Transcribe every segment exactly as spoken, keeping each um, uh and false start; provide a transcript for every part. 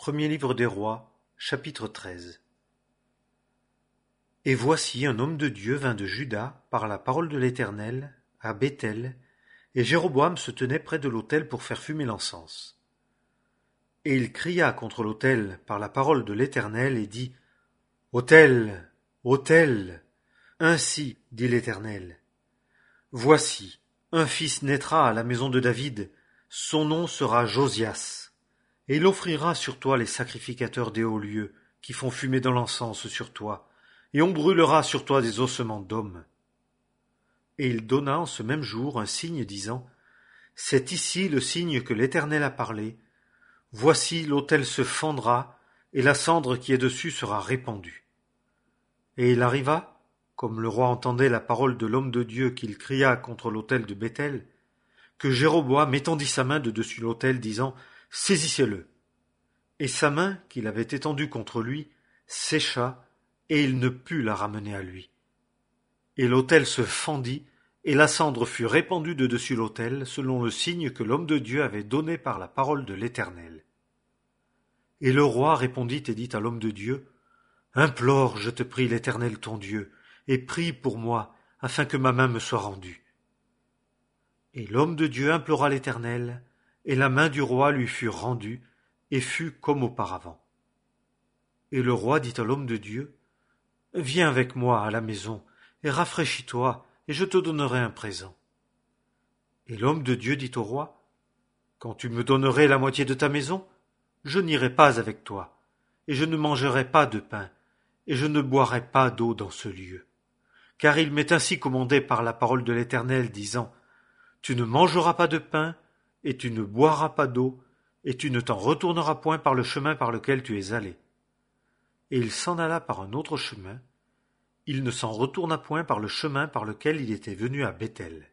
Premier livre des Rois, chapitre treize. Et voici un homme de Dieu vint de Juda par la parole de l'Éternel à Béthel, et Jéroboam se tenait près de l'autel pour faire fumer l'encens. Et il cria contre l'autel par la parole de l'Éternel et dit : Autel, autel, ainsi dit l'Éternel. Voici, un fils naîtra à la maison de David, son nom sera Josias. Et il offrira sur toi les sacrificateurs des hauts lieux, qui font fumer de l'encens sur toi, et on brûlera sur toi des ossements d'hommes. Et il donna en ce même jour un signe disant : C'est ici le signe que l'Éternel a parlé. Voici l'autel se fendra, et la cendre qui est dessus sera répandue. Et il arriva, comme le roi entendait la parole de l'homme de Dieu qu'il cria contre l'autel de Béthel, que Jéroboam étendit sa main de dessus l'autel, disant : Saisissez-le. Et sa main, qu'il avait étendue contre lui, sécha, et il ne put la ramener à lui. Et l'autel se fendit, et la cendre fut répandue de dessus l'autel, selon le signe que l'homme de Dieu avait donné par la parole de l'Éternel. Et le roi répondit et dit à l'homme de Dieu : Implore, je te prie, l'Éternel ton Dieu, et prie pour moi, afin que ma main me soit rendue. Et l'homme de Dieu implora l'Éternel, et la main du roi lui fut rendue, et fut comme auparavant. Et le roi dit à l'homme de Dieu : Viens avec moi à la maison, et rafraîchis-toi, et je te donnerai un présent. Et l'homme de Dieu dit au roi : Quand tu me donnerais la moitié de ta maison, je n'irai pas avec toi, et je ne mangerai pas de pain, et je ne boirai pas d'eau dans ce lieu. Car il m'est ainsi commandé par la parole de l'Éternel, disant : Tu ne mangeras pas de pain, et tu ne boiras pas d'eau, et tu ne t'en retourneras point par le chemin par lequel tu es allé. Et il s'en alla par un autre chemin, il ne s'en retourna point par le chemin par lequel il était venu à Béthel.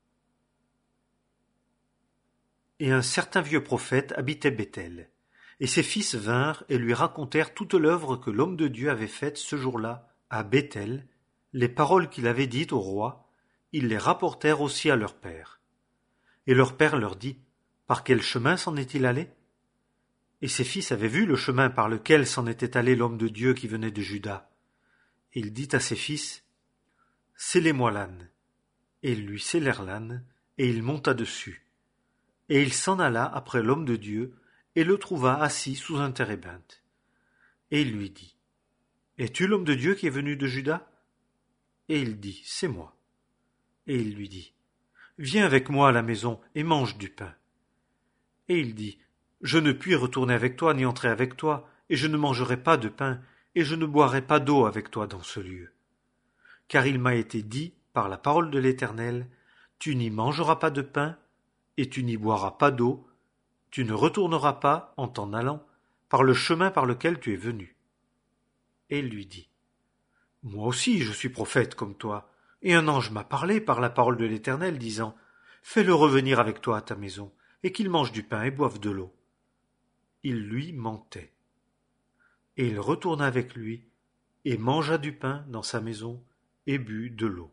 Et un certain vieux prophète habitait Béthel, et ses fils vinrent et lui racontèrent toute l'œuvre que l'homme de Dieu avait faite ce jour-là à Béthel, les paroles qu'il avait dites au roi, ils les rapportèrent aussi à leur père. Et leur père leur dit : Par quel chemin s'en est-il allé ? Et ses fils avaient vu le chemin par lequel s'en était allé l'homme de Dieu qui venait de Juda. Et il dit à ses fils : Scellez-moi l'âne. Et ils lui scellèrent l'âne, et il monta dessus. Et il s'en alla après l'homme de Dieu, et le trouva assis sous un térébinthe. Et il lui dit : Es-tu l'homme de Dieu qui est venu de Juda ? Et il dit : C'est moi. Et il lui dit : Viens avec moi à la maison et mange du pain. Et il dit : Je ne puis retourner avec toi ni entrer avec toi, et je ne mangerai pas de pain, et je ne boirai pas d'eau avec toi dans ce lieu. Car il m'a été dit, par la parole de l'Éternel, tu n'y mangeras pas de pain, et tu n'y boiras pas d'eau, tu ne retourneras pas, en t'en allant, par le chemin par lequel tu es venu. Et il lui dit : Moi aussi je suis prophète comme toi, et un ange m'a parlé par la parole de l'Éternel, disant : Fais-le revenir avec toi à ta maison, et qu'il mange du pain et boive de l'eau. Il lui mentait. Et il retourna avec lui, et mangea du pain dans sa maison, et but de l'eau.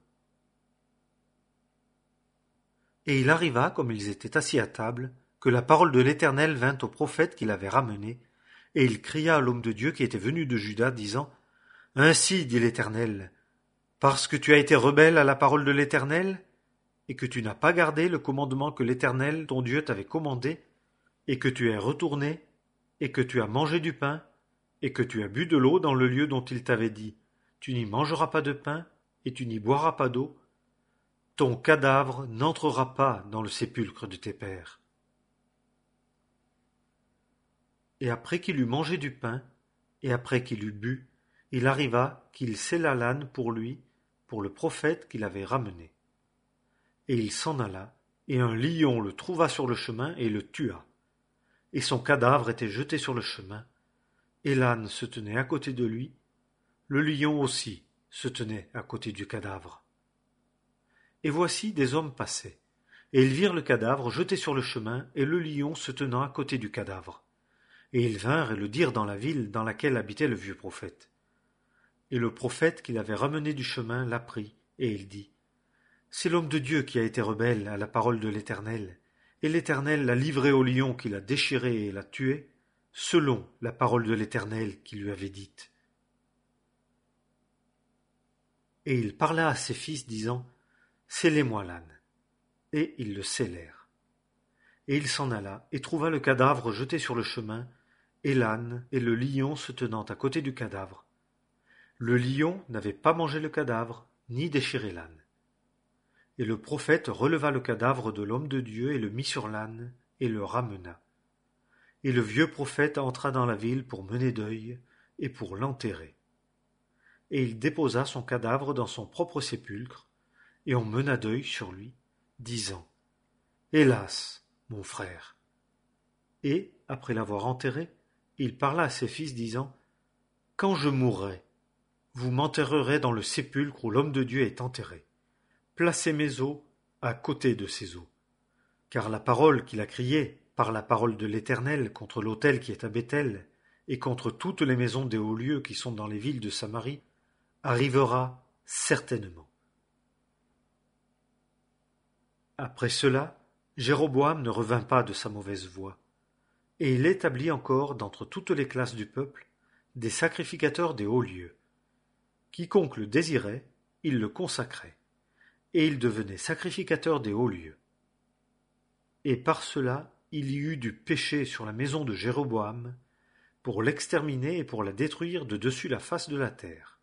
Et il arriva, comme ils étaient assis à table, que la parole de l'Éternel vint au prophète qui l'avait ramené, et il cria à l'homme de Dieu qui était venu de Juda, disant : Ainsi dit l'Éternel, parce que tu as été rebelle à la parole de l'Éternel, et que tu n'as pas gardé le commandement que l'Éternel, ton Dieu, t'avait commandé, et que tu es retourné, et que tu as mangé du pain, et que tu as bu de l'eau dans le lieu dont il t'avait dit : Tu n'y mangeras pas de pain, et tu n'y boiras pas d'eau, ton cadavre n'entrera pas dans le sépulcre de tes pères. Et après qu'il eut mangé du pain, et après qu'il eut bu, il arriva qu'il scella l'âne pour lui, pour le prophète qu'il avait ramené. Et il s'en alla, et un lion le trouva sur le chemin et le tua. Et son cadavre était jeté sur le chemin, et l'âne se tenait à côté de lui, le lion aussi se tenait à côté du cadavre. Et voici des hommes passaient, et ils virent le cadavre jeté sur le chemin, et le lion se tenant à côté du cadavre. Et ils vinrent et le dirent dans la ville dans laquelle habitait le vieux prophète. Et le prophète qui l'avait ramené du chemin l'apprit, et il dit : C'est l'homme de Dieu qui a été rebelle à la parole de l'Éternel, et l'Éternel l'a livré au lion qui l'a déchiré et l'a tué, selon la parole de l'Éternel qui lui avait dite. Et il parla à ses fils, disant, Scellez-moi l'âne. Et ils le scellèrent. Et il s'en alla, et trouva le cadavre jeté sur le chemin, et l'âne et le lion se tenant à côté du cadavre. Le lion n'avait pas mangé le cadavre, ni déchiré l'âne. Et le prophète releva le cadavre de l'homme de Dieu et le mit sur l'âne, et le ramena. Et le vieux prophète entra dans la ville pour mener deuil, et pour l'enterrer. Et il déposa son cadavre dans son propre sépulcre, et on mena deuil sur lui, disant, Hélas, mon frère. Et, après l'avoir enterré, il parla à ses fils, disant, Quand je mourrai, vous m'enterrerez dans le sépulcre où l'homme de Dieu est enterré. Placez mes os à côté de ses os. Car la parole qu'il a criée, par la parole de l'Éternel contre l'autel qui est à Béthel, et contre toutes les maisons des hauts lieux qui sont dans les villes de Samarie, arrivera certainement. Après cela, Jéroboam ne revint pas de sa mauvaise voie, et il établit encore d'entre toutes les classes du peuple des sacrificateurs des hauts lieux. Quiconque le désirait, il le consacrait, et il devenait sacrificateur des hauts lieux. Et par cela, il y eut du péché sur la maison de Jéroboam, pour l'exterminer et pour la détruire de dessus la face de la terre.